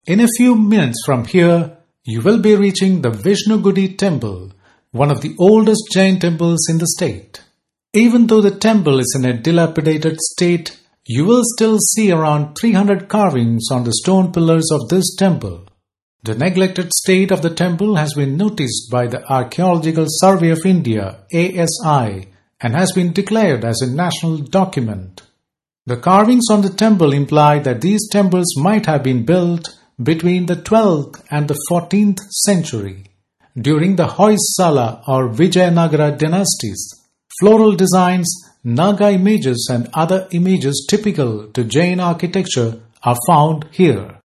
In a few minutes from here, you will be reaching the Vishnugudi temple, one of the oldest Jain temples in the state. Even though the temple is in a dilapidated state, you will still see around 300 carvings on the stone pillars of this temple. The neglected state of the temple has been noticed by the Archaeological Survey of India (ASI) and has been declared as a national document. The carvings on the temple imply that these temples might have been built between the 12th and the 14th century. During the Hoysala or Vijayanagara dynasties, floral designs, Naga images and other images typical to Jain architecture are found here.